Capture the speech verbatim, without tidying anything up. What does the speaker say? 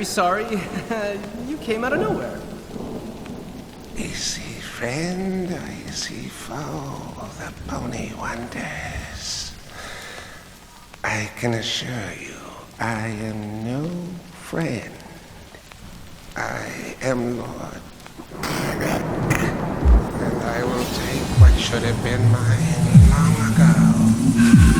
sorry. You came out of nowhere. Easy friend, easy foe, the pony wonders. I can assure you, I am no friend. I am Lord Garrett, and I will take what should have been mine long ago.